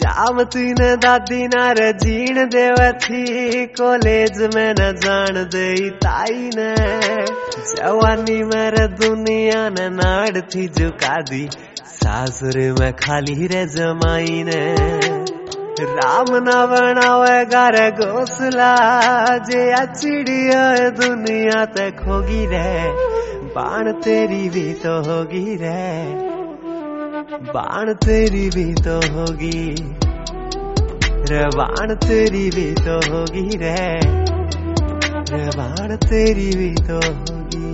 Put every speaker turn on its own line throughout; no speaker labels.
शाम तीन दादी नार जीण देवे थी, कॉलेज में न जान दे ताई ने। जवानी मेरे दुनिया ने नाड़ थी झुका दी, सासुर में खाली रे जमाई ने। राम ना बनावे घर घोसला, जे चिड़िया दुनिया ते खोगी रे। बाण तेरी भी तो होगी रे, बाण तेरी भी तो होगी रे, बाण तेरी भी तो होगी रे, रे बाण तेरी भी तो होगी।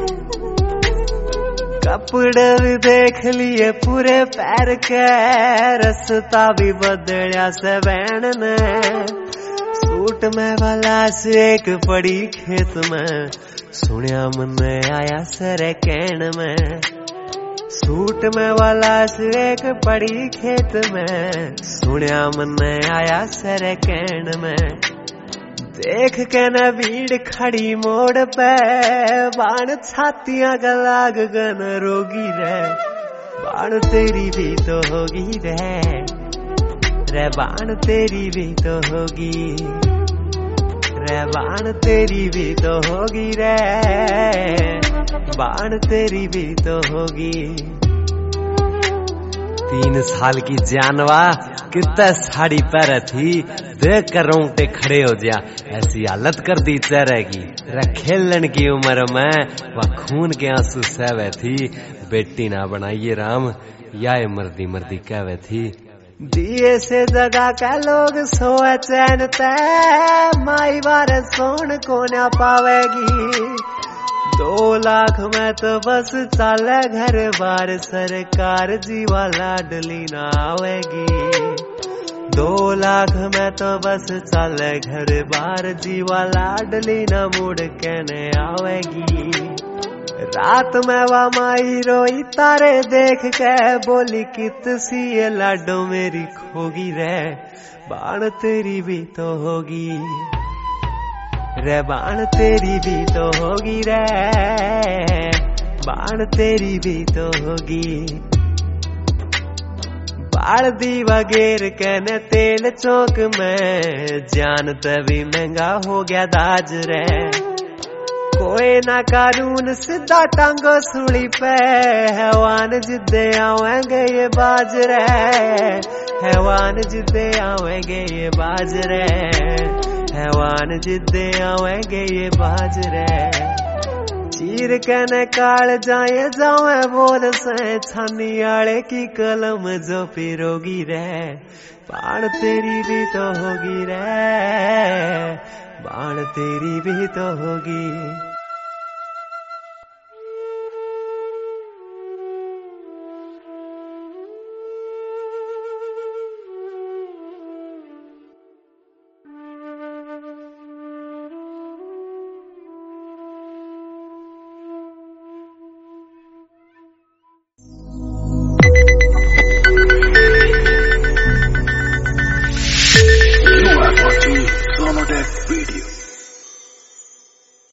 कपड़े भी देख लिए पूरे पैर के, रास्ता भी बदलिया से बहन ने। सूट में वाला से एक पड़ी खेत में, सुनिया मन आया सरे कहन में। सूट में वाला से एक पड़ी खेत में, सुनिया मन आया सरे कहन में। देख के न भीड़ खड़ी मोड़ पे, बाण छातियां गलाग गन रोगी रे। बाण तेरी भी तो होगी रे, रे बाण तेरी भी तो होगी रे, बाण तेरी भी तो होगी रे, बाण तेरी भी तो होगी। 3 साल की जानवा कितना साड़ी पहरे थी, देख कर रोंगटे खड़े हो जा। ऐसी हालत कर दी चेहरे की, खेलन की उम्र में वह खून के आंसू सहवे थी। बेटी ना बनाइए राम, या मर्दी मर्दी कहवे थी। दिए से जगा के लोग सोए चैन ते, माई बार सोन को ना पावेगी। 2 लाख में तो बस चाले घर बार, सरकार जीवा लाडली ना आवेगी। 2 लाख में तो बस चाले घर बार, जीवा लाडली ना मुड़ कहने आवेगी। रात में वा माई रोई तारे देख के, बोली कित सी ये लाडो मेरी खोगी रे। बाण तेरी भी तो होगी रे, बाण तेरी भी तो होगी रे, बाण तेरी भी तो होगी। बाल दीवा गेर कहने तेल चौक में, जान तभी महंगा हो गया दाज रे। कोई ना कानून सीधा टांगो सूली पे, हैवान जिद्दे आवेंगे ये बाज रे, हैवान जिद्दे आवेंगे ये बाज रे, हैवान जिद्दे आवेंगे ये बाज रे। चीर कहने काल जाए जावे बोल से, छानी आले की कलम जो पिरोगी रे। बाण तेरी भी तो होगी रे, बाण तेरी भी तो होगी।